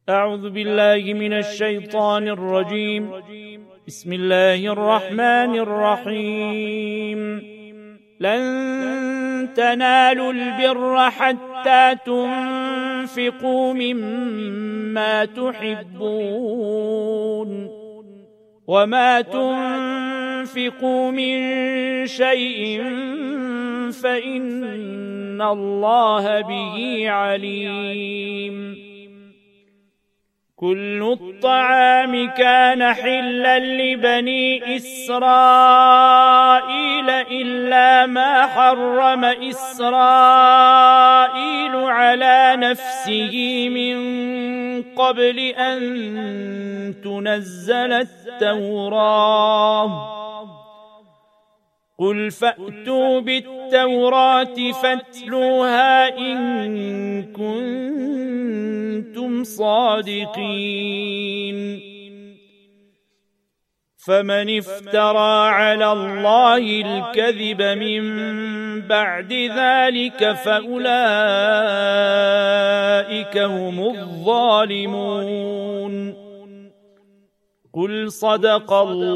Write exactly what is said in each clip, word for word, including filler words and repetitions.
أعوذ بالله من الشيطان الرجيم. بسم الله الرحمن الرحيم. لن تنالوا البر حتى تنفقوا مما تحبون وما تنفقوا من شيء فإن الله به عليم. كل الطعام كان حلا لبني إسرائيل إلا ما حرم إسرائيل على نفسه من قبل أن تنزل التوراة. قل فأتوا بالتوراة فاتلوها إن كنتم صادقين. فمن افترى على الله الكذب من بعد ذلك فأولئك هم الظالمون. قل صدق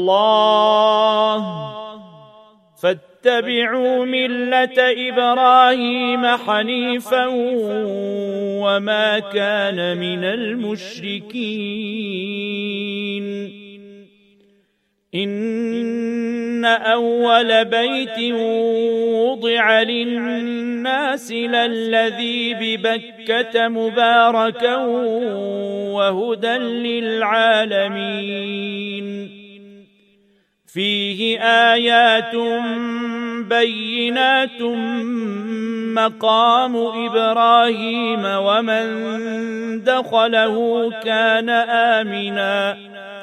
الله فاتبعوا ملة إبراهيم حنيفا وما كان من المشركين. إن أول بيت وضع للناس للذي ببكة مباركا وهدى للعالمين. فيه آيات بينات مقام إبراهيم ومن دخله كان آمنا.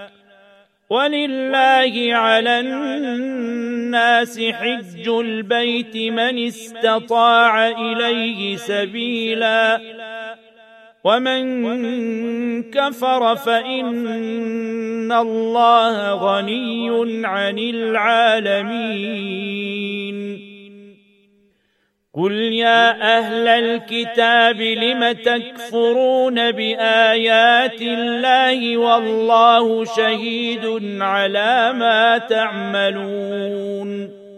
ولله على الناس حج البيت من استطاع إليه سبيلا ومن كفر فإن الله غني عن العالمين. قل يا أهل الكتاب لم تكفرون بآيات الله والله شهيد على ما تعملون.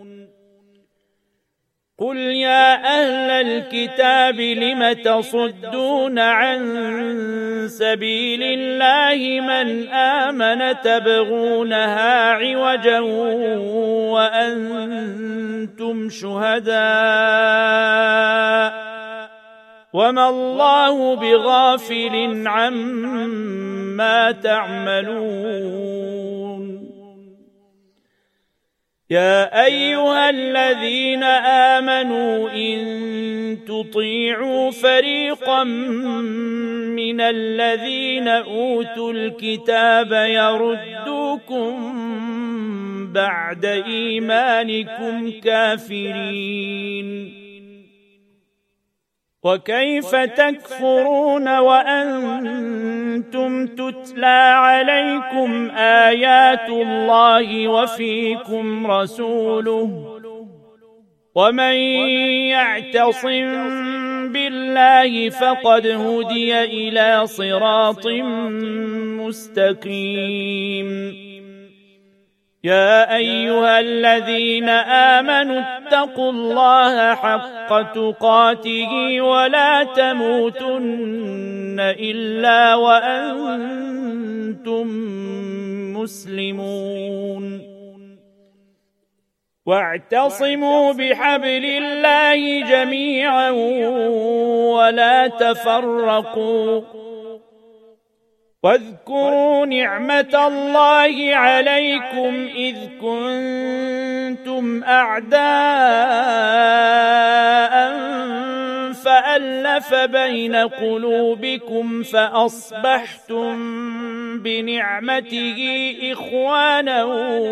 قل يا أهل الكتاب لم تصدون عن سبيل الله من آمن تبغونها عوجا وأنتم شهداء وما الله بغافل عما تعملون. يا أيها الذين آمنوا إن تطيعوا فريقا من الذين أوتوا الكتاب يردوكم بعد إيمانكم كافرين. وكيف تكفرون وأنتم تتلى عليكم آيات الله وفيكم رسوله ومن يعتصم بالله فقد هدي إلى صراط مستقيم. يا أيها الذين آمنوا اتقوا الله حق تقاته ولا تموتن إلا وأنتم مسلمون. واعتصموا بحبل الله جميعا ولا تفرقوا. واذكروا نعمة الله عليكم إذ كنتم أعداء فألف بين قلوبكم فأصبحتم بنعمته إخوانا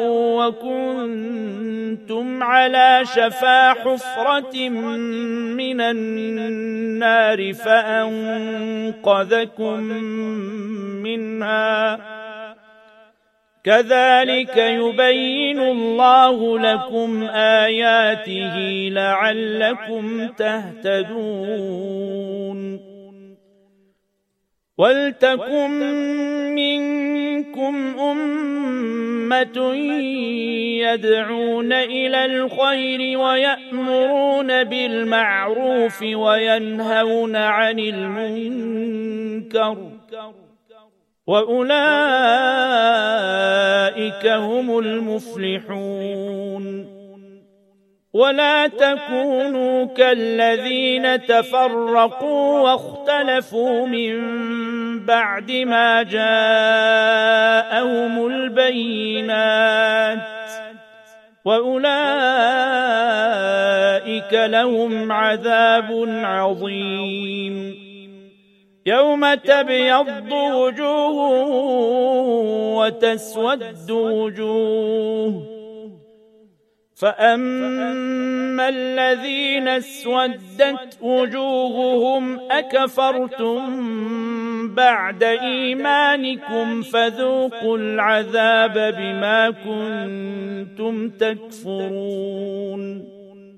وكنتم على شفا حفرة من النار فأنقذكم منها. كذلك يبين الله لكم آياته لعلكم تهتدون. وَلْتَكُن مِّنكُمْ أُمَّةٌ يَدْعُونَ إِلَى الْخَيْرِ وَيَأْمُرُونَ بِالْمَعْرُوفِ وَيَنْهَوْنَ عَنِ الْمُنكَرِ وَأُولَئِكَ هُمُ الْمُفْلِحُونَ. وَلَا تَكُونُوا كَالَّذِينَ تَفَرَّقُوا وَاخْتَلَفُوا مِن بَعْدِ مَا جَاءَهُمُ الْبَيِّنَاتُ وَأُولَئِكَ لَهُمْ عَذَابٌ عَظِيمٌ. يَوْمَ تَبْيَضُّ وُجُوهٌ وَتَسْوَدُّ وُجُوهٌ، فَأَمَّا الَّذِينَ اسْوَدَّتْ وُجُوهُهُمْ أَكَفَرْتُمْ بَعْدَ إِيمَانِكُمْ فَذُوقُوا الْعَذَابَ بِمَا كُنتُمْ تَكْفُرُونَ.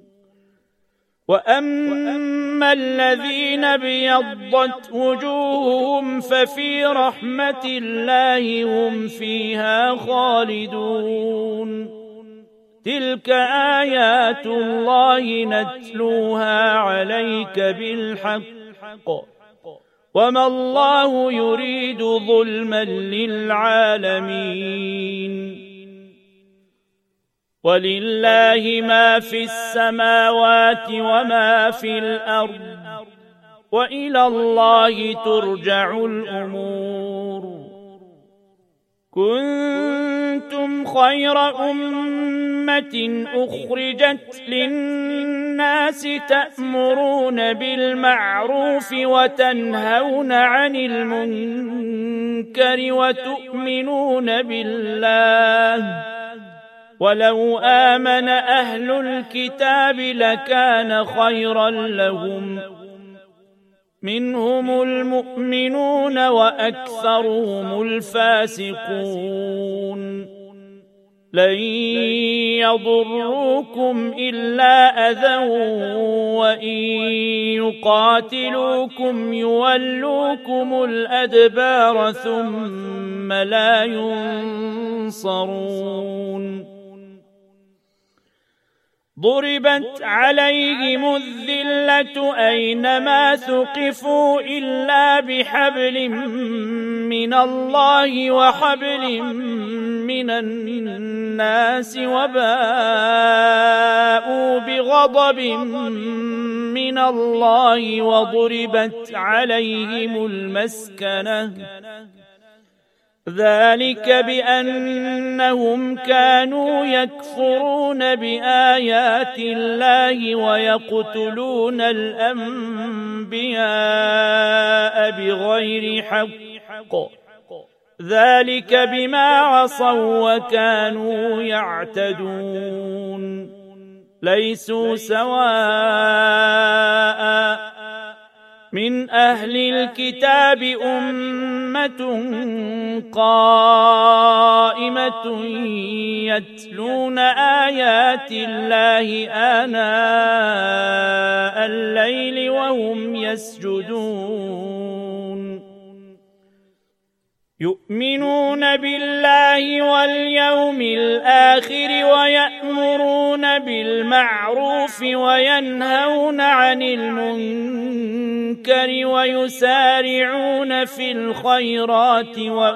وَأَمَّا الَّذِينَ ابْيَضَّتْ وُجُوهُهُمْ فَفِي رَحْمَةِ اللَّهِ هُمْ فِيهَا خَالِدُونَ. تِلْكَ آيَاتُ اللَّهِ نَتْلُوهَا عَلَيْكَ بِالْحَقِّ وَمَا اللَّهُ يُرِيدُ ظُلْمًا لِلْعَالَمِينَ. وَلِلَّهِ مَا فِي السَّمَاوَاتِ وَمَا فِي الْأَرْضِ وَإِلَى اللَّهِ تُرْجَعُ الْأُمُورُ. كُنتُمْ خَيْرَ أُمَّةٍ أُخْرِجَتْ لِلنَّاسِ تَأْمُرُونَ بِالْمَعْرُوفِ وَتَنْهَوْنَ عَنِ الْمُنكَرِ وَتُؤْمِنُونَ بِاللَّهِ، وَلَوْ آمَنَ أَهْلُ الْكِتَابِ لَكَانَ خَيْرًا لَهُمْ، مِنْهُمُ الْمُؤْمِنُونَ وَأَكْثَرُهُمُ الْفَاسِقُونَ. لَن يَضُرُّوكُمْ إِلَّا أَذًى وَإِن يُقَاتِلُوكُمْ يُوَلُّوكُمُ الْأَدْبَارَ ثُمَّ لَا يُنصَرُونَ. ضُرِبَتْ عَلَيْهِمُ الذِّلَّةُ أَيْنَمَا ثُقِفُوا إِلَّا بِحَبْلٍ مِّنَ اللَّهِ وَحَبْلٍ مِّنَ النَّاسِ وَبَاءُوا بِغَضَبٍ مِّنَ اللَّهِ وَضُرِبَتْ عَلَيْهِمُ الْمَسْكَنَةُ، ذَلِكَ بِأَنَّهُمْ كَانُوا يَكْفُرُونَ بِآيَاتِ اللَّهِ وَيَقْتُلُونَ الْأَنبِيَاءَ بِغَيْرِ حَقٍّ، ذَلِكَ بِمَا عَصَوا وَكَانُوا يَعْتَدُونَ. لَيْسُوا سَوَاءً مِنْ أَهْلِ الْكِتَابِ أُمَّةٌ قَائِمَةٌ يَتْلُونَ آيَاتِ اللَّهِ آنَاءَ اللَّيْلِ وَهُمْ يَسْجُدُونَ، يُؤْمِنُونَ بِاللَّهِ وَالْيَوْمِ الْآخِرِ وَيَأْمُرُونَ بِالْمَعْرُوفِ وَيَنْهَوْنَ عَنِ الْمُنكَرِ وَيُسَارِعُونَ فِي الْخَيْرَاتِ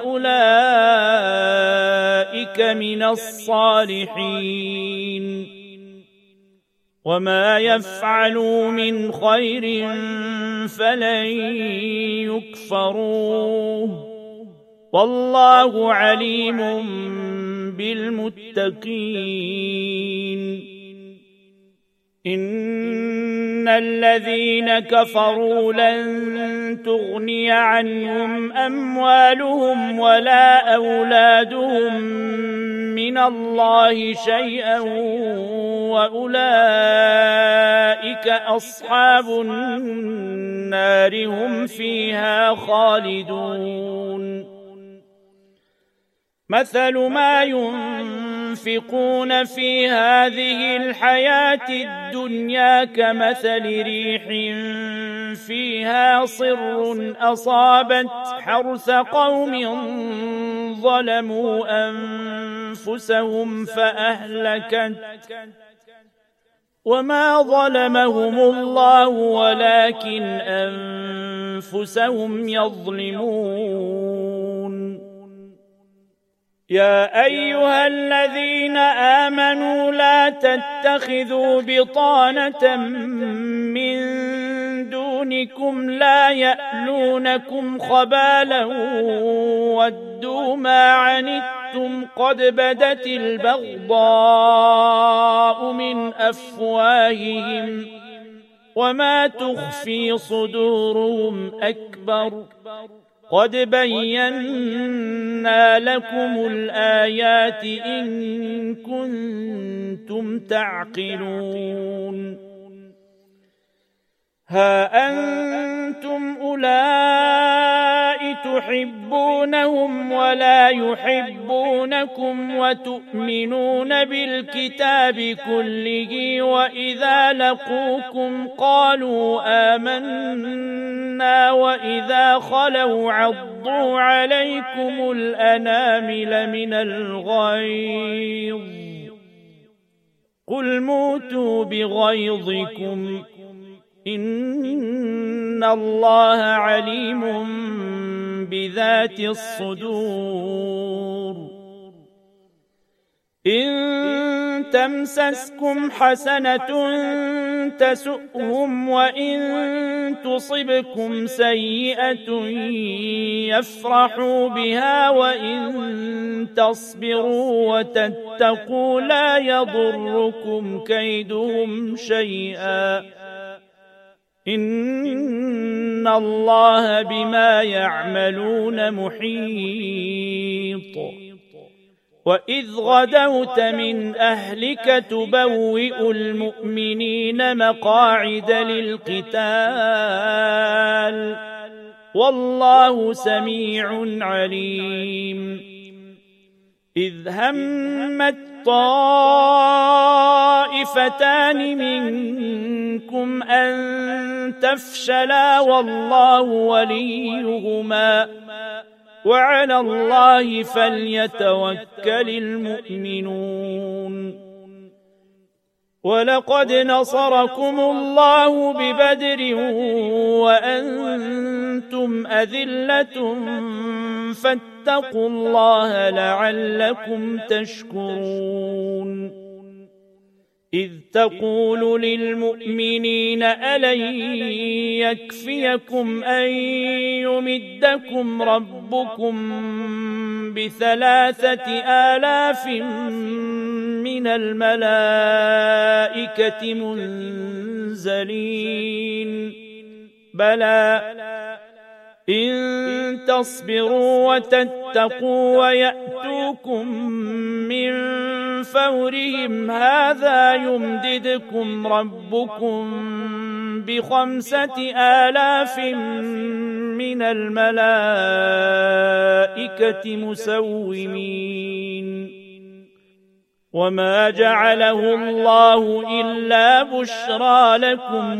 وَأُولَئِكَ مِنَ الصَّالِحِينَ. وَمَا يَفْعَلُوا مِنْ خَيْرٍ فَلَن يُكْفَرُوهُ، وَاللَّهُ عَلِيمٌ بِالْمُتَّقِينَ. إِنَّ الَّذِينَ كَفَرُوا لَن تُغْنِيَ عَنْهُمْ أَمْوَالُهُمْ وَلَا أَوْلَادُهُم مِّنَ اللَّهِ شَيْئًا وَأُولَئِكَ أَصْحَابُ النَّارِ هُمْ فِيهَا خَالِدُونَ. مَثَلُ مَا يُنفِقُونَ ينفقون في هذه الحياة الدنيا كمثل ريح فيها صر أصابت حرث قوم ظلموا أنفسهم فأهلكت وما ظلمهم الله ولكن أنفسهم يظلمون. يا أيها الذين آمنوا لا تتخذوا بطانة من دونكم لا يألونكم خبالا ودوا ما عنتم قد بدت البغضاء من أفواههم وما تخفي صدورهم أكبر قد بينا لكم الآيات إن كنتم تعقلون. ها أنتم أولئك تحبونهم ولا يحبونكم وتؤمنون بالكتاب كله وإذا لقوكم قالوا آمنا وإذا خلوا عضوا عليكم الأنامل من الغيظ قل موتوا بغيظكم إن الله عليم بذات الصدور. إن تمسسكم حسنة تسؤهم وإن تصبكم سيئة يفرحوا بها وإن تصبروا وتتقوا لا يضركم كيدهم شيئا إن الله بما يعملون محيط. وإذ غدوت من أهلك تبوئ المؤمنين مقاعد للقتال والله سميع عليم. إذ همت طائفتان منكم أن تفشلا والله وليهما وعلى الله فليتوكل المؤمنون. ولقد نصركم الله ببدر وأنتم أذلة فاتقوا الله لعلكم تشكرون. إذ تقول للمؤمنين ألن يكفيكم أن يمدكم ربكم بثلاثة آلاف من الملائكة منزلين بلى إن تصبروا وتتقوا ويأتوكم من فورهم هذا يمددكم ربكم بخمسة آلاف من الملائكة مسومين. وما جعله الله إلا بشرى لكم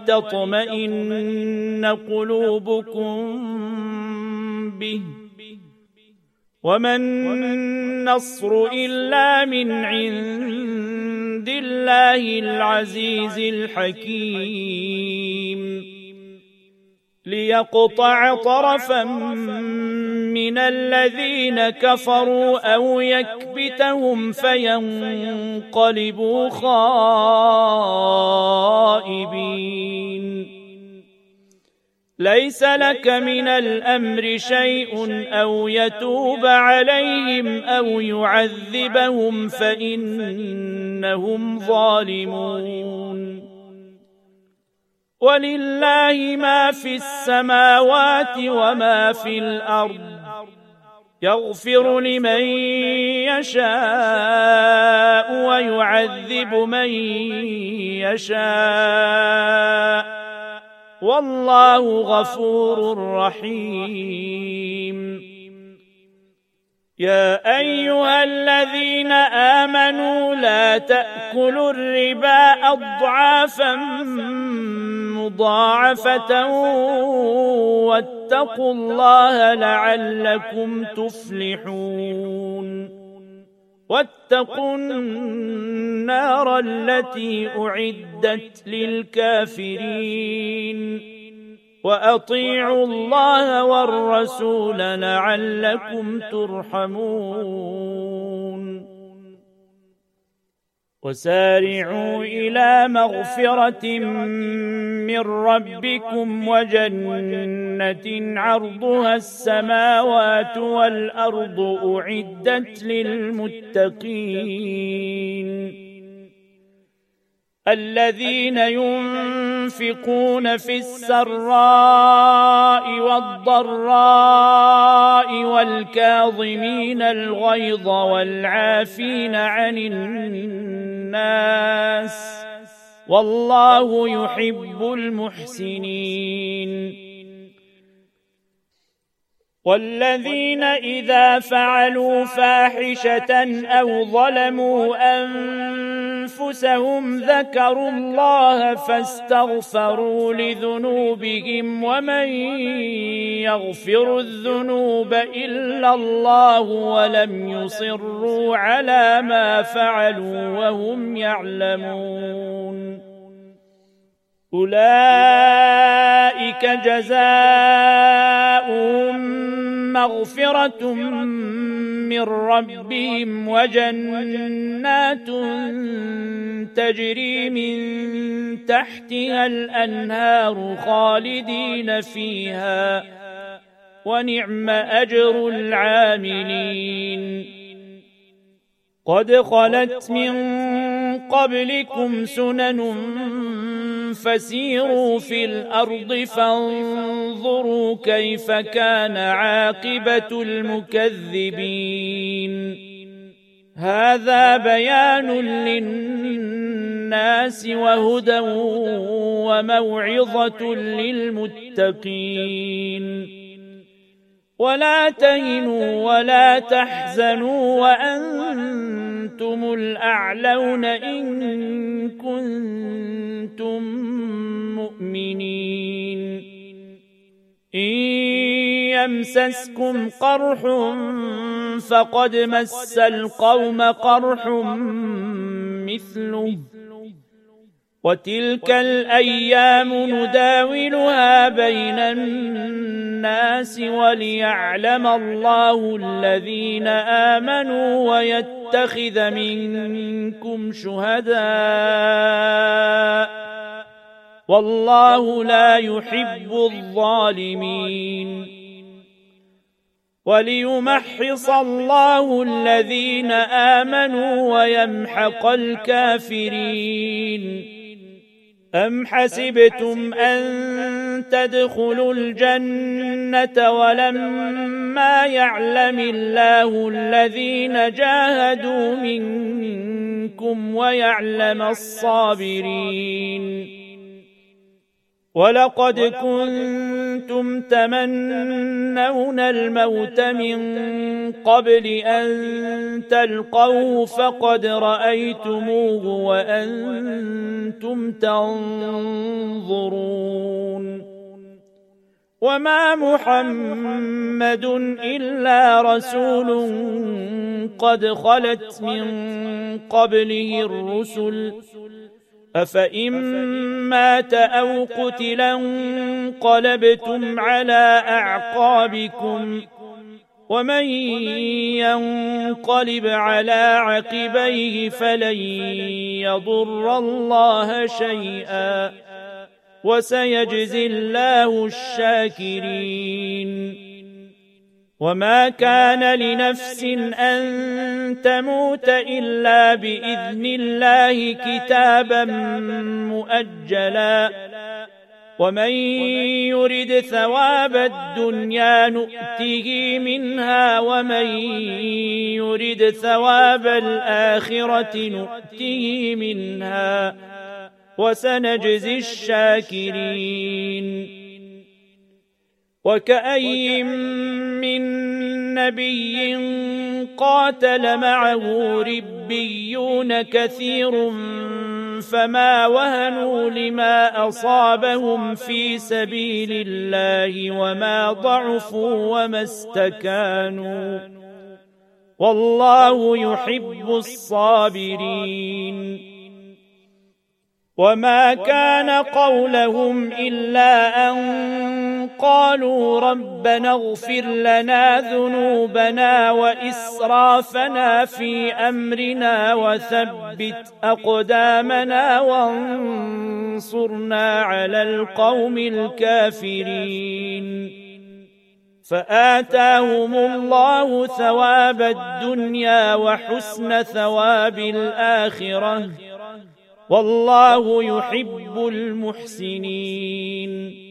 ولتطمئن قلوبكم به وما النصر إلا من عند الله العزيز الحكيم. ليقطع طرفا من الذين كفروا أو يكبتهم فينقلبوا خائبين. ليس لك من الأمر شيء أو يتوب عليهم أو يعذبهم فإنهم ظالمون. ولله ما في السماوات وما في الأرض يغفر لمن يشاء ويعذب من يشاء والله غفور رحيم. يا أيها الذين آمنوا لا تأكلوا الربا أضعافا مضاعفة واتقوا الله لعلكم تفلحون واتقوا النار التي أعدت للكافرين وأطيعوا الله والرسول لعلكم ترحمون وسارعوا إلى مغفرة من ربكم وجنة عرضها السماوات والأرض أعدت للمتقين الذين ينفقون في السراء والضراء والكاظمين الغيظ والعافين عن الناس والله يحب المحسنين والذين إذا فعلوا فاحشة أو ظلموا أنفسهم ذكروا الله فاستغفروا لذنوبهم ومن يغفر الذنوب إلا الله ولم يصروا على ما فعلوا وهم يعلمون أولئك جزاؤهم مغفرة من ربهم وجنات تجري من تحتها الأنهار خالدين فيها ونعم أجر العاملين قد خلت من قبلكم سنن فسيروا في الأرض فانظروا كيف كان عاقبة المكذبين هذا بيان للناس وهدى وموعظة للمتقين ولا تهنوا ولا تحزنوا وأنتم الأعلون إن كنتم مؤمنين إن يمسسكم قرح فقد مس القوم قرح مثله وتلك الأيام نداولها بين الناس وليعلم الله الذين آمنوا ويتخذ منكم شهداء والله لا يحب الظالمين وليمحص الله الذين آمنوا ويمحق الكافرين أم حسبتم أن تدخلوا الجنة ولما يعلم الله الذين جاهدوا منكم ويعلم الصابرين ولقد كنتم تمنون الموت من قبل أن تلقوه فقد رأيتموه وأنتم تنظرون وما محمد إلا رسول قد خلت من قبله الرسل أفإن مات أو قتلا انقلبتم على أعقابكم ومن ينقلب على عقبيه فلن يضر الله شيئا وسيجزي الله الشاكرين وما كان لنفس أن تموت إلا بإذن الله كتابا مؤجلا ومن يرد ثواب الدنيا نؤته منها ومن يرد ثواب الآخرة نؤته منها وسنجزي الشاكرين وكأي من نبي قاتل معه ربيون كثير فما وهنوا لما أصابهم في سبيل الله وما ضعفوا وما استكانوا والله يحب الصابرين وما كان قولهم إلا أن قالوا ربنا اغفر لنا ذنوبنا وإسرافنا في أمرنا وثبت أقدامنا وانصرنا على القوم الكافرين فآتاهم الله ثواب الدنيا وحسن ثواب الآخرة والله يحب المحسنين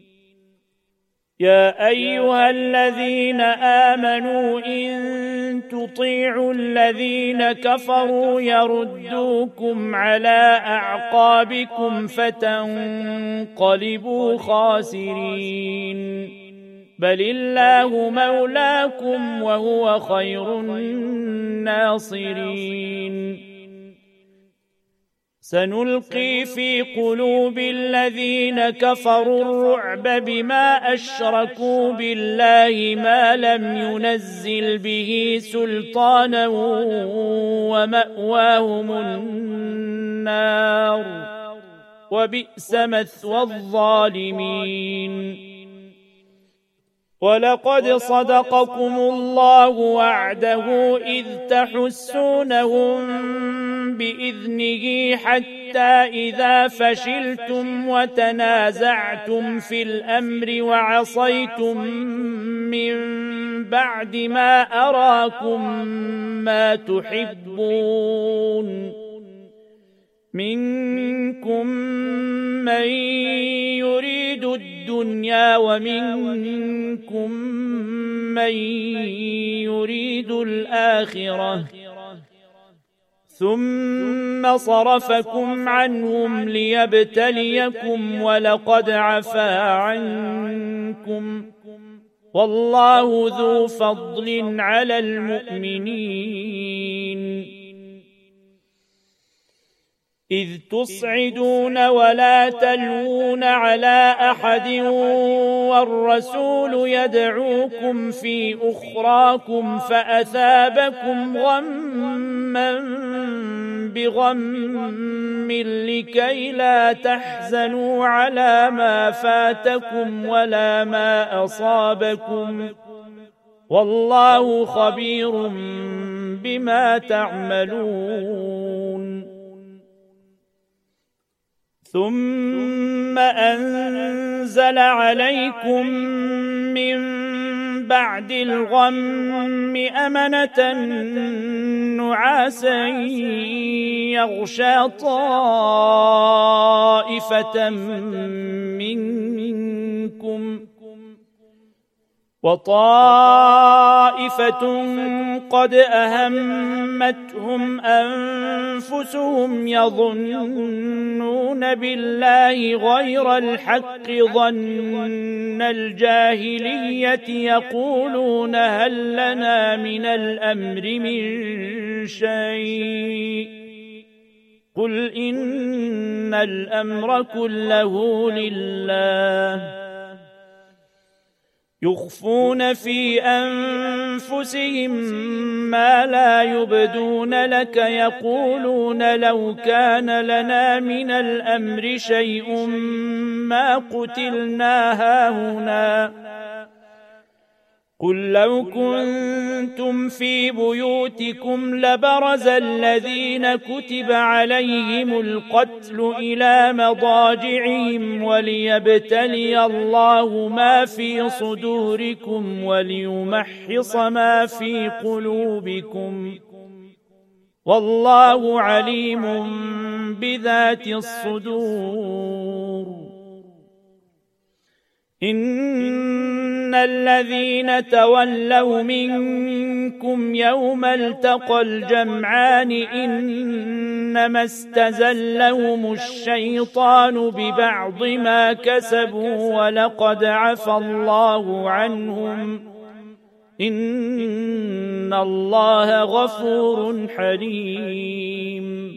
يا أيها الذين آمنوا إن تطيعوا الذين كفروا يردوكم على أعقابكم فتنقلبوا خاسرين بل الله مولاكم وهو خير الناصرين سنلقي في قلوب الذين كفروا الرعب بما أشركوا بالله ما لم ينزل به سلطانا ومأواهم النار وبئس مثوى الظالمين ولقد صدقكم الله وعده إذ تحسونهم بإذنه حتى إذا فشلتم وتنازعتم في الأمر وعصيتم من بعد ما أراكم ما تحبون منكم من يريد الدنيا ومنكم من يريد الآخرة ثم صرفكم عنهم ليبتليكم ولقد عفا عنكم والله ذو فضل على المؤمنين إذ تصعدون ولا تلوون على أحد والرسول يدعوكم في أخراكم فأثابكم غما بغم لكي لا تحزنوا على ما فاتكم ولا ما أصابكم والله خبير بما تعملون ثم أنزل عليكم من بعد الغم أمنة نعاسا يغشى طائفة منكم وطائفة قد أهمتهم أنفسهم يظنون بالله غير الحق ظن الجاهلية يقولون هل لنا من الأمر من شيء قل إن الأمر كله لله يخفون في أنفسهم ما لا يبدون لك يقولون لو كان لنا من الأمر شيء ما قتلنا هاهنا قل لو كنتم في بيوتكم لبرز الذين كتب عليهم القتل إلى مضاجعهم وليبتلي الله ما في صدوركم وليمحص ما في قلوبكم والله عليم بذات الصدور إن الذين تولوا منكم يوم التقى الجمعان إنما استزلهم الشيطان ببعض ما كسبوا ولقد عفى الله عنهم إن الله غفور حليم.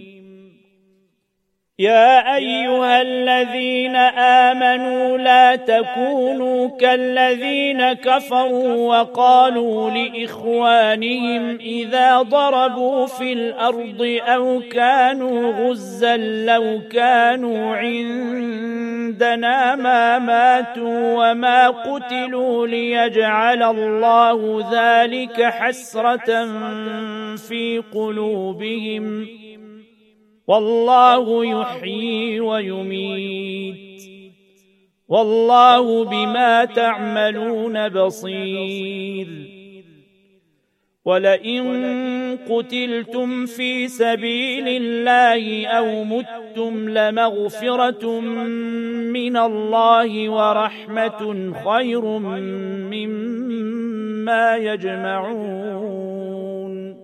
يا أيها الذين آمنوا لا تكونوا كالذين كفروا وقالوا لإخوانهم إذا ضربوا في الأرض أو كانوا غزا لو كانوا عندنا ما ماتوا وما قتلوا ليجعل الله ذلك حسرة في قلوبهم والله يحيي ويميت والله بما تعملون بصير. ولئن قتلتم في سبيل الله أو متم لمغفرة من الله ورحمة خير مما يجمعون.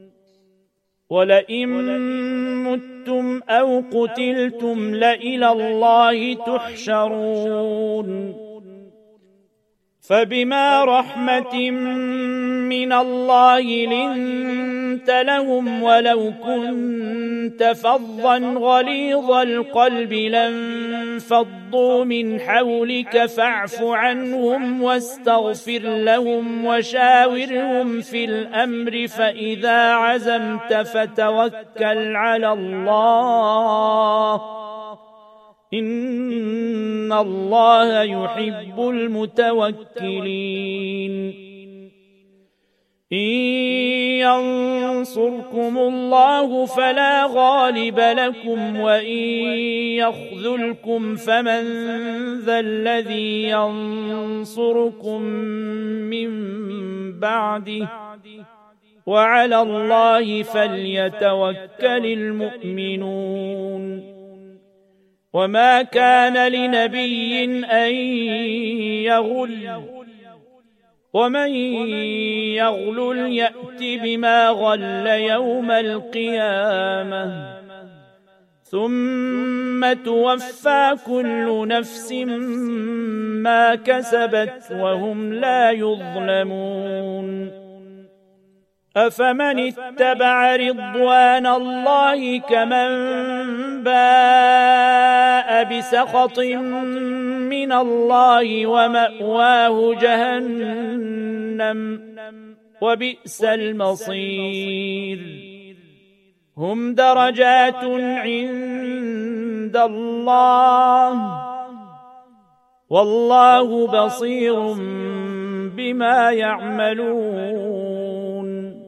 ولئن متم أو قتلتم لإلى الله تحشرون. فبما رحمة من الله لنت لهم ولو كنت فظا غليظ القلب لانفضوا من حولك فاعف عنهم واستغفر لهم وشاورهم في الأمر فإذا عزمت فتوكل على الله إن الله يحب المتوكلين. إن ينصركم الله فلا غالب لكم وإن يخذلكم فمن ذا الذي ينصركم من بعده وعلى الله فليتوكل المؤمنون. وما كان لنبي أن يغل ومن يغلل يأت بما غل يوم القيامة ثم توفى كل نفس ما كسبت وهم لا يظلمون. أفمن اتبع رضوان الله كمن باء بسخط من الله ومأواه جهنم وبئس المصير. هم درجات عند الله والله بصير بما يعملون.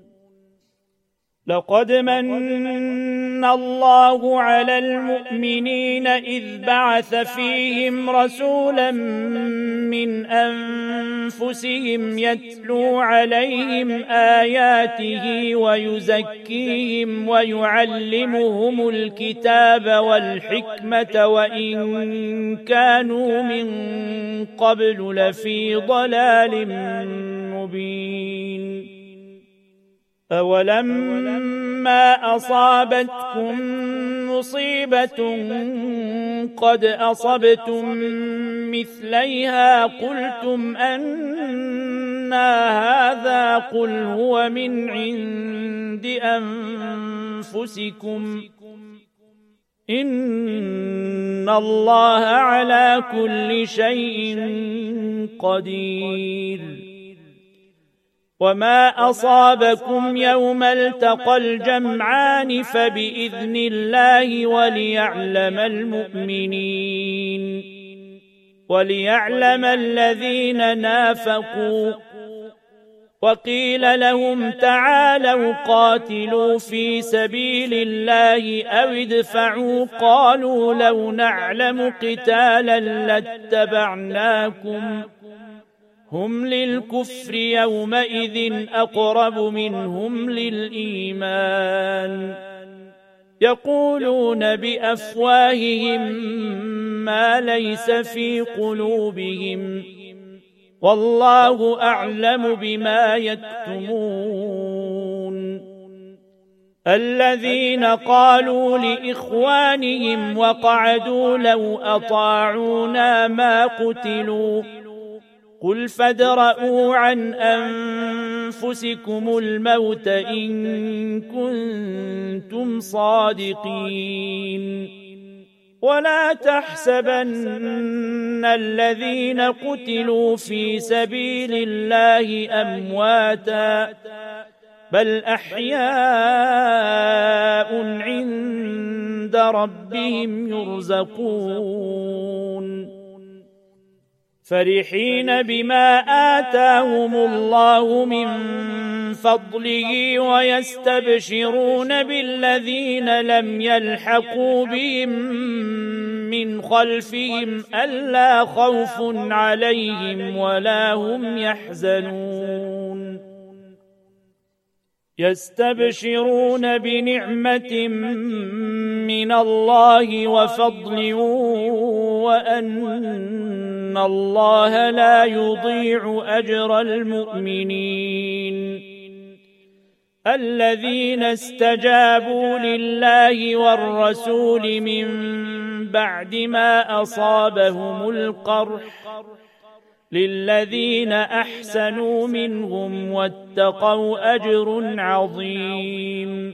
لقد من الله على المؤمنين إذ بعث فيهم رسولا من أنفسهم يتلو عليهم آياته ويزكيهم ويعلمهم الكتاب والحكمة وإن كانوا من قبل لفي ضلال مبين. أولما أصابتكم مصيبة قد أصبتم مثليها قلتم أنى هذا قل هو من عند أنفسكم إن الله على كل شيء قدير. وما أصابكم يوم التقى الجمعان فبإذن الله وليعلم المؤمنين وليعلم الذين نافقوا. وقيل لهم تعالوا قاتلوا في سبيل الله أو ادفعوا قالوا لو نعلم قتالا لاتبعناكم هم للكفر يومئذ أقرب منهم للإيمان يقولون بأفواههم ما ليس في قلوبهم والله أعلم بما يكتمون. الذين قالوا لإخوانهم وقعدوا لو أطاعونا ما قتلوا قل فادرءوا عن أنفسكم الموت إن كنتم صادقين ولا تحسبن الذين قتلوا في سبيل الله أمواتا بل أحياء عند ربهم يرزقون فرحين بما آتاهم الله من فضله ويستبشرون بالذين لم يلحقوا بهم من خلفهم ألا خوف عليهم ولا هم يحزنون يستبشرون بنعمة من الله وفضل وأن الله لا يضيع أجر المؤمنين الذين استجابوا لله والرسول من بعد ما أصابهم القرح للذين أحسنوا منهم واتقوا أجر عظيم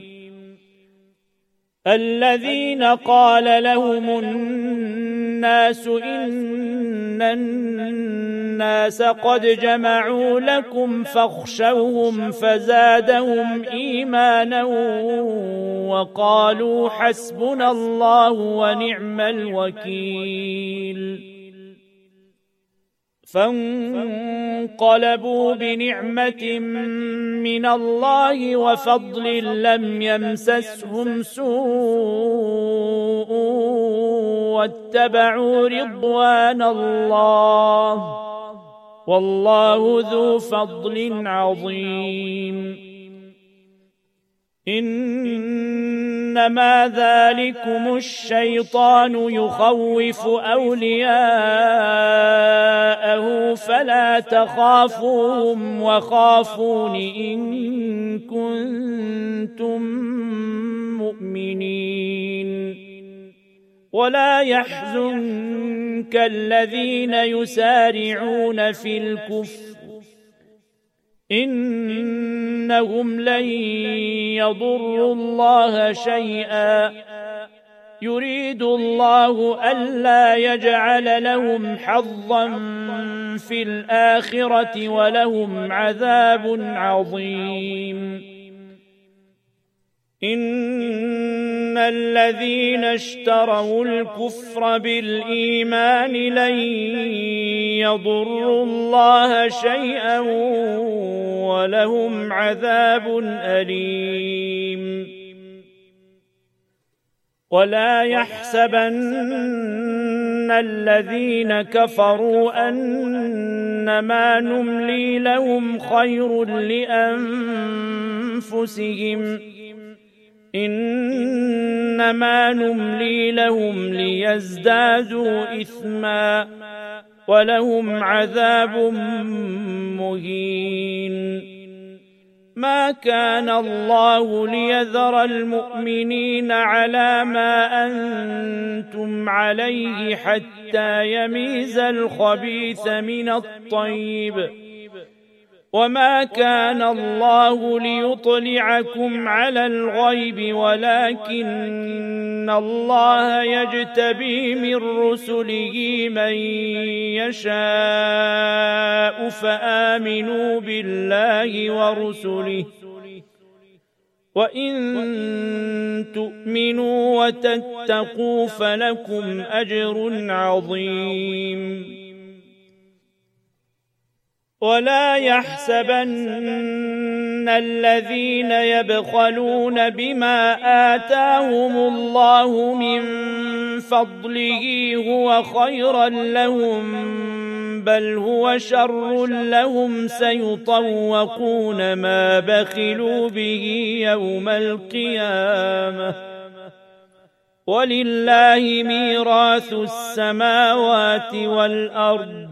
الذين قال لهم الناس إن الناس قد جمعوا لكم فاخشوهم فزادهم إيمانا وقالوا حسبنا الله ونعم الوكيل فانقلبوا بنعمة من الله وفضل لم يمسسهم سوء واتبعوا رضوان الله والله ذو فضل عظيم إنما ذلكم الشيطان يخوف أولياءه فلا تخافوهم وخافون إن كنتم مؤمنين ولا يحزنك الذين يسارعون في الكفر إنهم لن يضروا الله شيئا يريد الله ألا يجعل لهم حظا في الآخرة ولهم عذاب عظيم إن الذين اشتروا الكفر بالإيمان لن يضروا الله شيئا ولهم عذاب أليم ولا يحسبن الذين كفروا أنما نملي لهم خير لأنفسهم إنما نملي لهم ليزدادوا إثما ولهم عذاب مهين ما كان الله ليذر المؤمنين على ما أنتم عليه حتى يميز الخبيث من الطيب وما كان الله ليطلعكم على الغيب ولكن الله يجتبي من رسله من يشاء فآمنوا بالله ورسله وإن تؤمنوا وتتقوا فلكم أجر عظيم ولا يحسبن الذين يبخلون بما آتاهم الله من فضله هو خيرا لهم بل هو شر لهم سيطوقون ما بخلوا به يوم القيامة ولله ميراث السماوات والأرض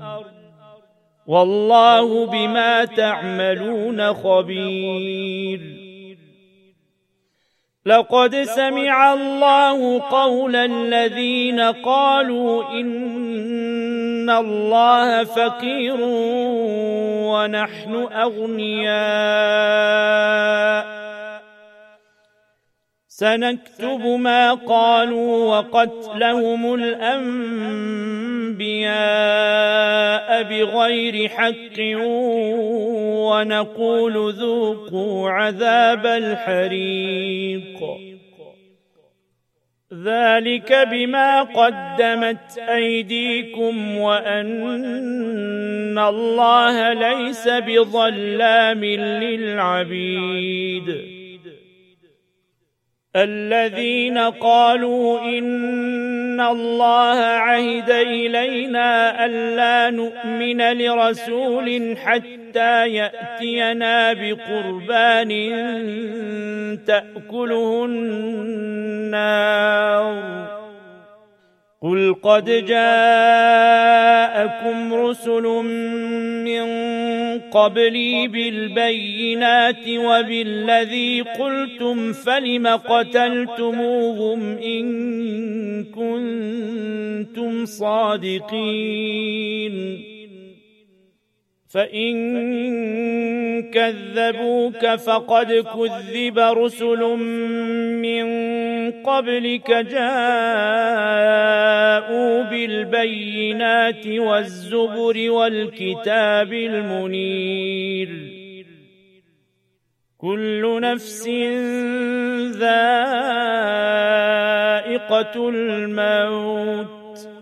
والله بما تعملون خبير لقد سمع الله قول الذين قالوا إن الله فقير ونحن أغنياء سنكتب ما قالوا وقتلهم الأنبياء بغير حق ونقول ذوقوا عذاب الحريق ذلك بما قدمت أيديكم وأن الله ليس بظلام للعبيد الذين قالوا إن الله عهد إلينا ألا نؤمن لرسول حتى يأتينا بقربان تأكله النار قل قد جاءكم رسل من قبلي بالبينات وبالذي قلتم فلم قتلتموهم إن كنتم صادقين فإن كذبوك فقد كذب رسل من قبلك جاءوا بالبينات والزبر والكتاب المنير كل نفس ذائقة الموت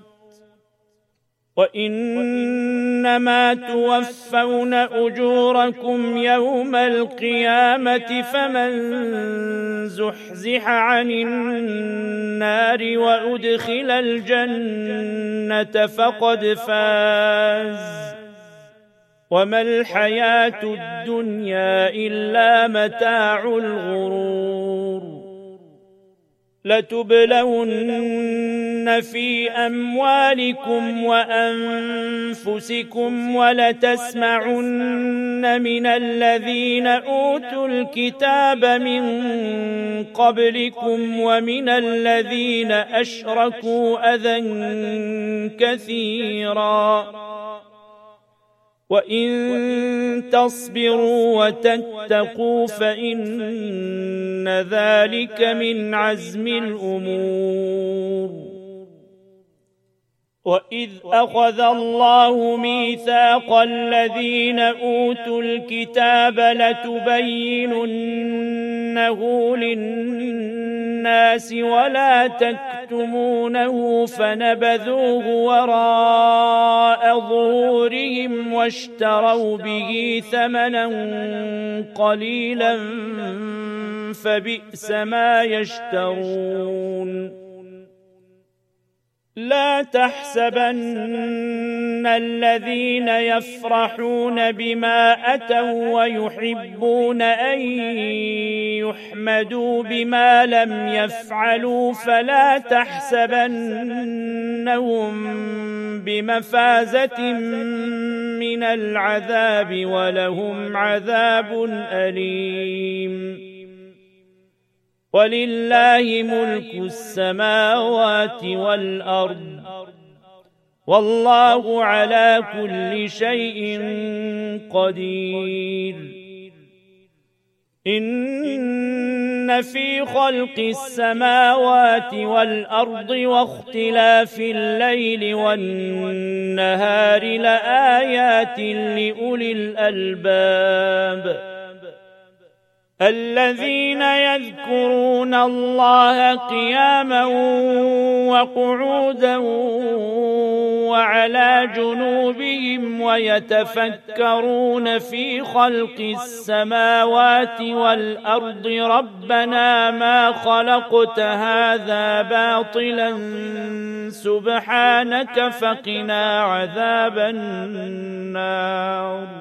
وإنما توفون أجوركم يوم القيامة فمن زحزح عن النار وأدخل الجنة فقد فاز وما الحياة الدنيا إلا متاع الغرور لتبلون في أموالكم وأنفسكم ولتسمعن من الذين أوتوا الكتاب من قبلكم ومن الذين أشركوا أذى كثيرا وإن تصبروا وتتقوا فإن ذلك من عزم الأمور وإذ أخذ الله ميثاق الذين أوتوا الكتاب لتبيننه للناس ولا تكتمونه فنبذوه وراء ظهورهم واشتروا به ثمنا قليلا فبئس ما يشترون لا تحسبن الذين يفرحون بما أتوا ويحبون أن يحمدوا بما لم يفعلوا فلا تحسبنهم بمفازة من العذاب ولهم عذاب أليم ولله ملك السماوات والأرض والله على كل شيء قدير إن في خلق السماوات والأرض واختلاف الليل والنهار لآيات لأولي الألباب الذين يذكرون الله قياما وقعودا وعلى جنوبهم ويتفكرون في خلق السماوات والأرض ربنا ما خلقت هذا باطلا سبحانك فقنا عذاب النار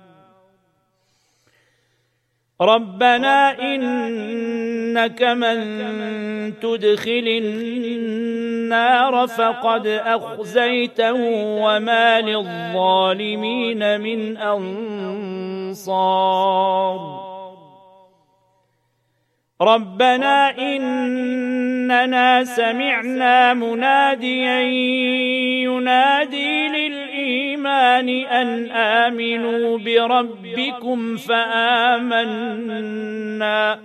ربنا إنك من تدخل النار فقد أخزيته وما للظالمين من أنصار ربنا إننا سمعنا مناديا ينادي للإيمان أن آمنوا بربكم فآمنا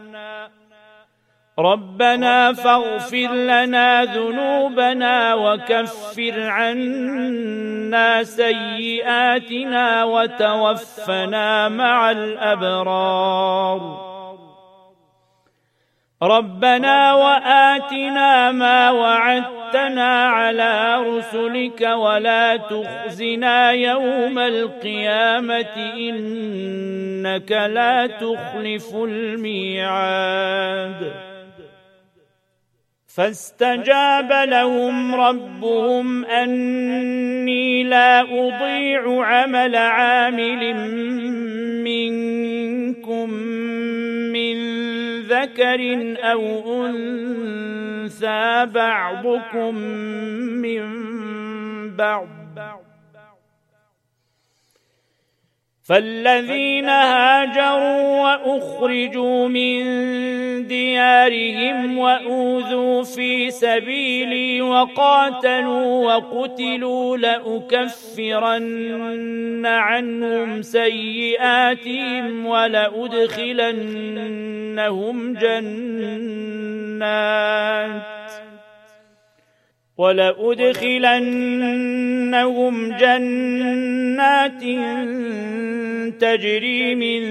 ربنا فاغفر لنا ذنوبنا وكفر عنا سيئاتنا وتوفنا مع الأبرار ربنا وآتنا ما وعدتنا على رسلك ولا تخزنا يوم القيامة إنك لا تخلف الميعاد فاستجاب لهم ربهم أني لا أضيع عمل عامل منكم من ذكر أو أنثى بعضكم من بعض فالذين هاجروا وأخرجوا من ديارهم وأوذوا في سبيلي وقاتلوا وقتلوا لأكفرن عنهم سيئاتهم ولأدخلنهم جنات ولأدخلنهم جنات تجري من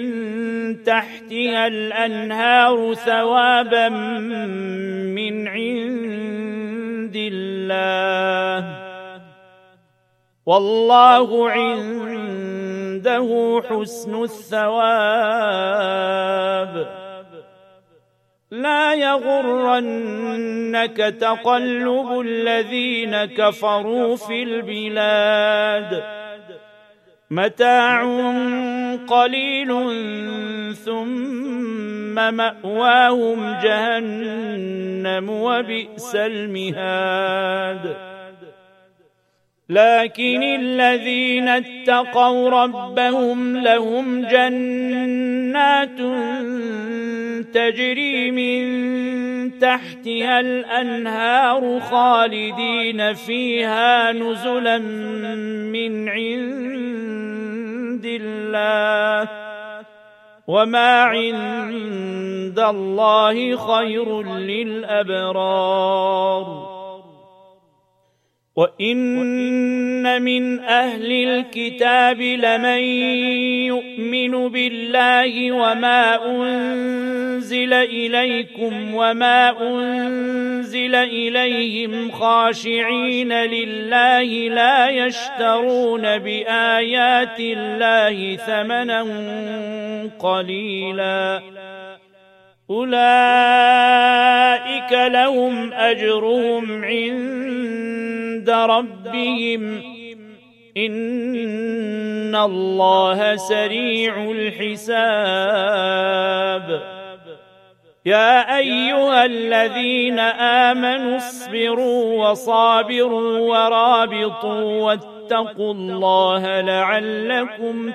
تحتها الأنهار ثوابا من عند الله والله عنده حسن الثواب لا يغرنك تقلب الذين كفروا في البلاد متاع قليل ثم مأواهم جهنم وبئس المهاد لكن الذين اتقوا ربهم لهم جنات تجري من تحتها الأنهار خالدين فيها نزلا من عند الله وما عند الله خير للأبرار وإن من أهل الكتاب لمن يؤمن بالله وما أنزل إليكم وما أنزل إليهم خاشعين لله لا يشترون بآيات الله ثمنا قليلا أولئك لهم أجرهم عند ربهم إن الله سريع الحساب يا أيها الذين آمنوا اصبروا وصابروا ورابطوا واتقوا الله لعلكم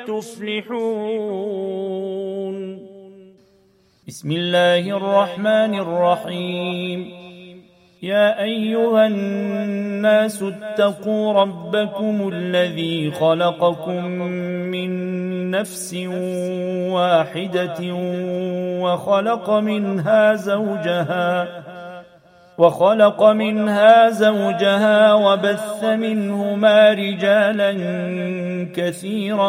تفلحون بسم الله الرحمن الرحيم يا أيها الناس اتقوا ربكم الذي خلقكم من نفس واحدة وخلق منها زوجها وخلق منها زوجها وبث منهما رجالا كثيرا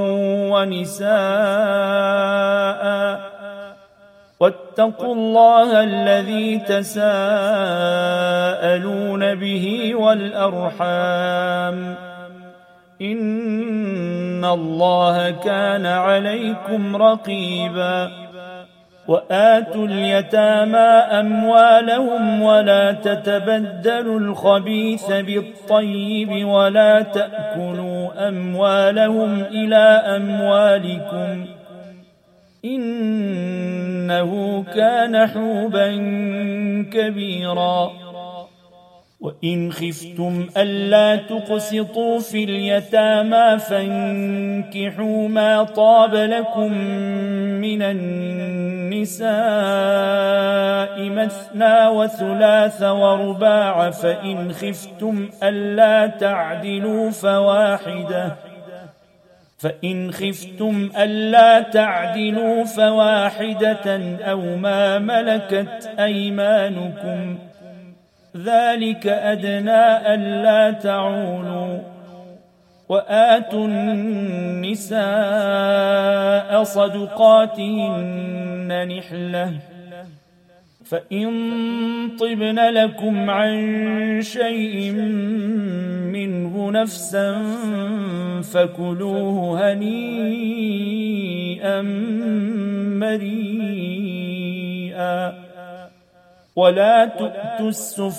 ونساء واتقوا الله الذي تساءلون به والأرحام إن الله كان عليكم رقيبا وآتوا اليتامى أموالهم ولا تتبدلوا الخبيث بالطيب ولا تأكلوا أموالهم إلى أموالكم إنه كان حوبا كبيرا وإن خفتم ألا تقسطوا في اليتامى فانكحوا ما طاب لكم من النساء مثنى وثلاث ورباع فإن خفتم ألا تعدلوا فواحدة فإن خفتم ألا تعدلوا فواحدة أو ما ملكت أيمانكم ذلك أدنى ألا تعولوا وآتوا النساء صدقاتهن نحلة فإن طبن لكم عن شيء منه نفسا فكلوه هنيئا مريئا ولا تؤتوا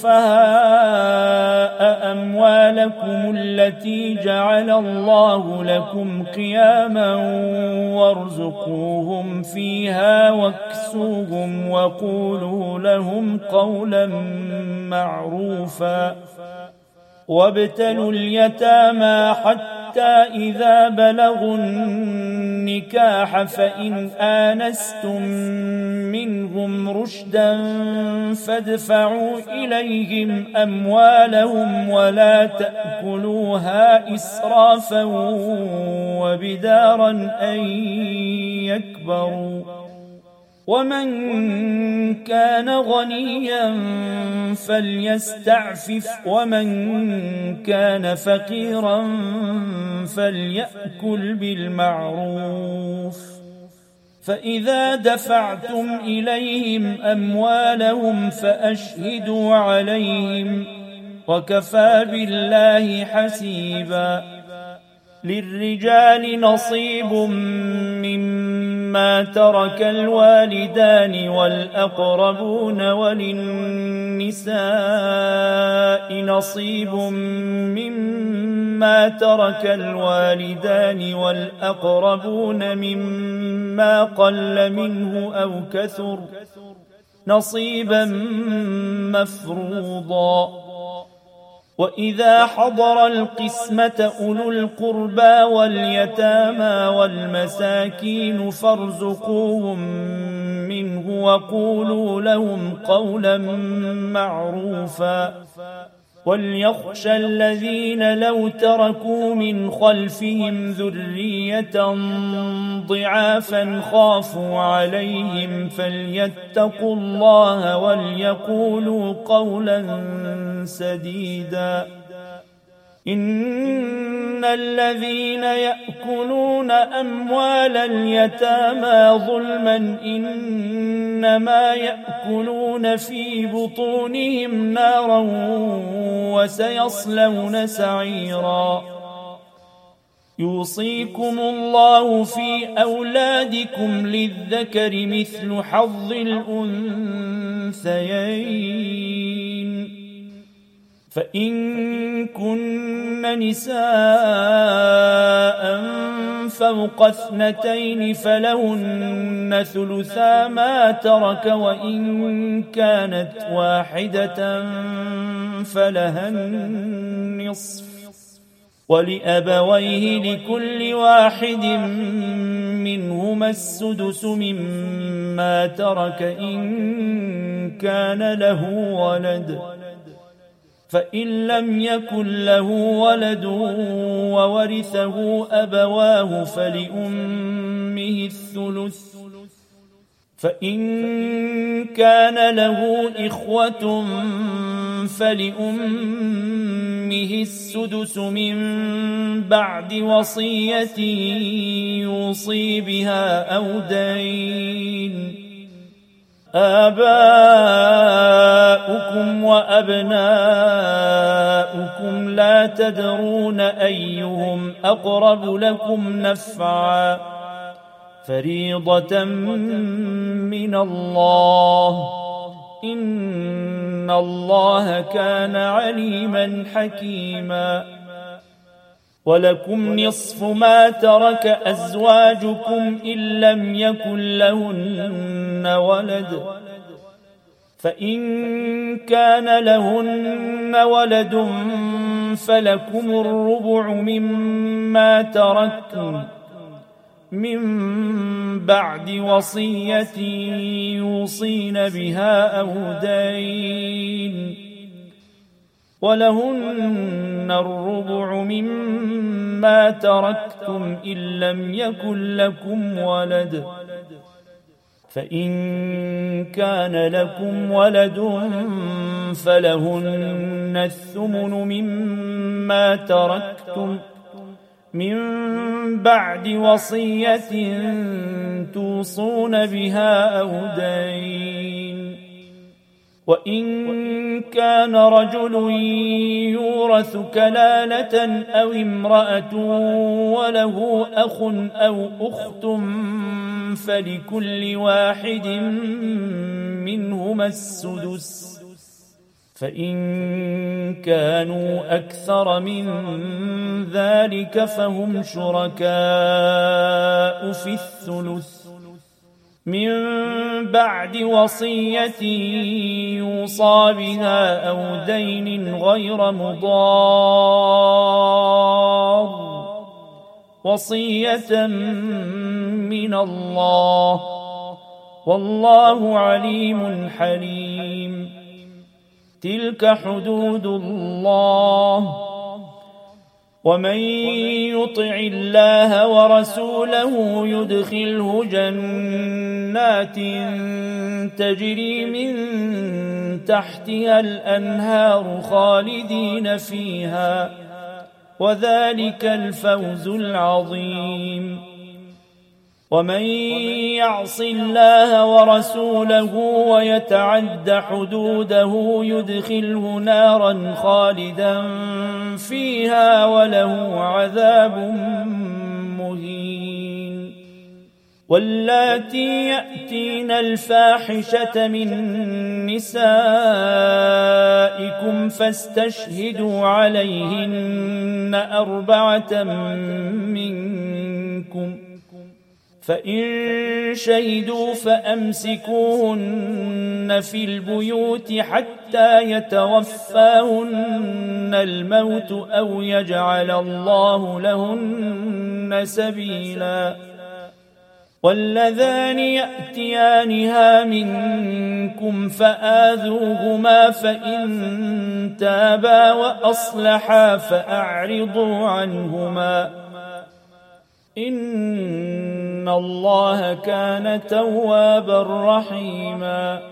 السفهاء أموالكم التي جعل الله لكم قياما وارزقوهم فيها واكسوهم وقولوا لهم قولا معروفا وابتلوا اليتامى حتى إذا بلغوا النكاح فإن آنستم منهم رشدا فادفعوا إليهم أموالهم ولا تأكلوها إسرافا وبدارا أن يكبروا ومن كان غنيا فليستعفف ومن كان فقيرا فليأكل بالمعروف فإذا دفعتم إليهم أموالهم فأشهدوا عليهم وكفى بالله حسيبا للرجال نصيب مما ترك الوالدان والأقربون وللنساء نصيب مما ترك الوالدان والأقربون مما قل منه أو كثر نصيبا مفروضا وإذا حضر القسمة أولو القربى واليتامى والمساكين فارزقوهم منه وقولوا لهم قولا معروفا وليخشى الذين لو تركوا من خلفهم ذرية ضعافا خافوا عليهم فليتقوا الله وليقولوا قولا سديدا إن الذين يأكلون أموال اليتامى ظلما إنما يأكلون في بطونهم نارا وسيصلون سعيرا يوصيكم الله في أولادكم للذكر مثل حظ الأنثيين فإن كن نساء فوق اثنتين فلهن ثلثا ما ترك وإن كانت واحدة فلها النصف ولأبويه لكل واحد منهما السدس مما ترك إن كان له ولد فإن لم يكن له ولد وورثه أبواه فلأمه الثلث فإن كان له إخوة فلأمه السدس من بعد وصية يوصي بها أو دين آباؤكم وأبناؤكم لا تدرون أيهم أقرب لكم نفعا فريضة من الله إن الله كان عليما حكيما ولكم نصف ما ترك أزواجكم إن لم يكن لهن ولد فإن كان لهن ولد فلكم الربع مما تركتم من بعد وصية يوصين بها أو دين، ولهن الربع مما تركتم إن لم يكن لكم ولد، فإن كان لكم ولد فلهن الثمن مما تركتم من بعد وصية توصون بها أو دين، وإن كان رجل يورث كلالة أو امرأة وله أخ أو أخت فلكل واحد منهما السدس، فإن كانوا أكثر من ذلك فهم شركاء في الثلث من بعد وصية يوصى بها أو دين غير مضار، وصية من الله، والله عليم حليم. تلك حدود الله، ومن يطع الله ورسوله يدخله جنات تجري من تحتها الأنهار خالدين فيها، وذلك الفوز العظيم. ومن يعص الله ورسوله ويتعد حدوده يدخله نارا خالدا فيها وله عذاب مهين. واللاتي يأتين الفاحشة من نسائكم فاستشهدوا عليهن أربعة منكم، فإن شهدوا فأمسكوهن في البيوت حتى يتوفاهن الموت أو يجعل الله لهن سبيلا. واللذان يأتيانها منكم فآذوهما، فإن تابا وأصلحا فأعرضوا عنهما، إن الله كان توابا رحيما.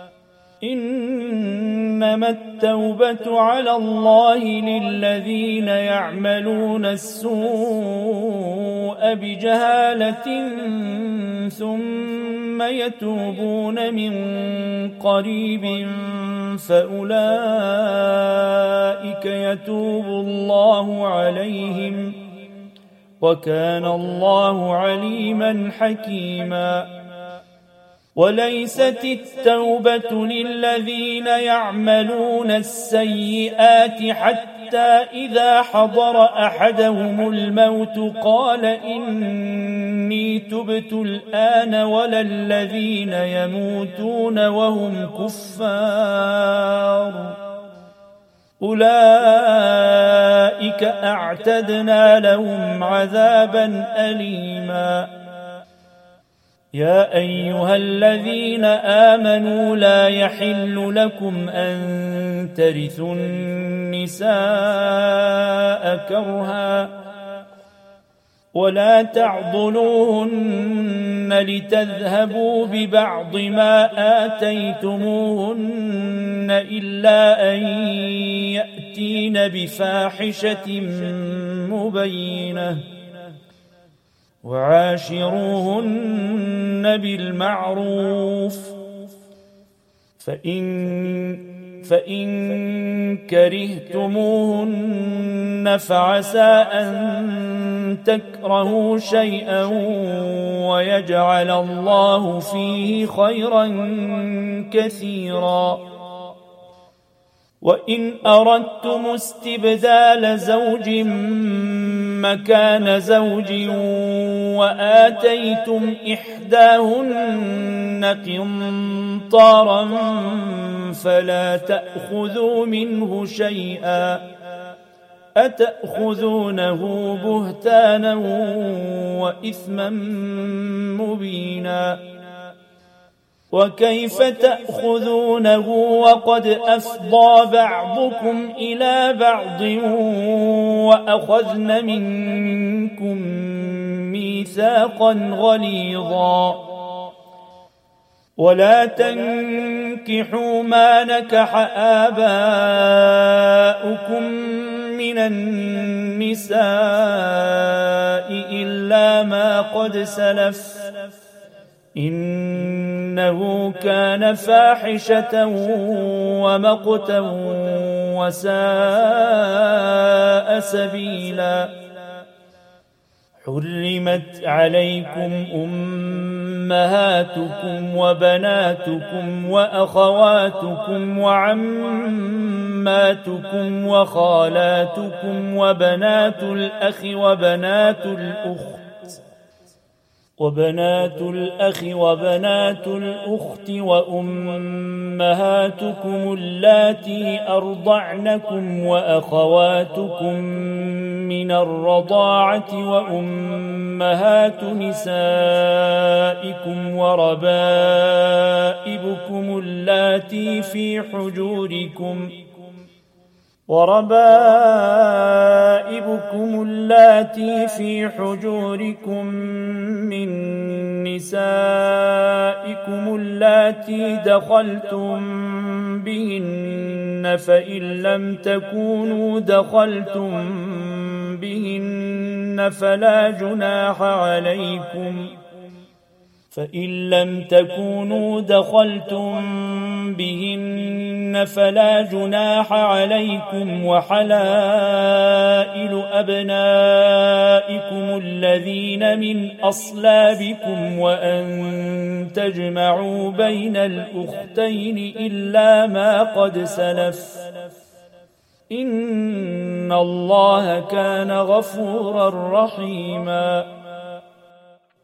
إنما التوبة على الله للذين يعملون السوء بجهالة ثم يتوبون من قريب فأولئك يتوب الله عليهم، وكان الله عليما حكيما. وليست التوبة للذين يعملون السيئات حتى إذا حضر أحدهم الموت قال إني تبت الآن، ولا الذين يموتون وهم كفار، أولئك أعتدنا لهم عذابا أليما. يا أيها الذين آمنوا لا يحل لكم أن ترثوا النساء كرها، ولا تعضلوهن لتذهبوا ببعض ما آتيتموهن إلا أن يأتين بفاحشة مبينة، وعاشروهن بالمعروف، فإن فإن كرهتموهن فعسى أن تكرهوا شيئا ويجعل الله فيه خيرا كثيرا. وإن أردتم استبدال زوج مكان زوج وآتيتم إحداهن قنطارا فلا تأخذوا منه شيئا أتأخذونه بهتانا وإثما مبينا وكيف تأخذونه وقد أفضى بعضكم إلى بعض وأخذن منكم ميثاقا غليظا ولا تنكحوا ما نكح آباؤكم من النساء إلا ما قد سلف إنه كان فاحشة ومقتا وساء سبيلا حرمت عليكم أمهاتكم وبناتكم وأخواتكم وعماتكم وخالاتكم وبنات الأخ وبنات الأخت وبنات الأخ وبنات الأخت وأمهاتكم اللاتي أرضعنكم وأخواتكم من الرضاعة وأمهات نسائكم وربائبكم اللاتي في حجوركم وربائبكم اللاتي في حجوركم من نسائكم اللاتي دخلتم بهن فإن لم تكونوا دخلتم بهن فلا جناح عليكم فإن لم تكونوا دخلتم بهن فلا جناح عليكم وحلائل أبنائكم الذين من أصلابكم وأن تجمعوا بين الأختين إلا ما قد سلف إن الله كان غفورا رحيما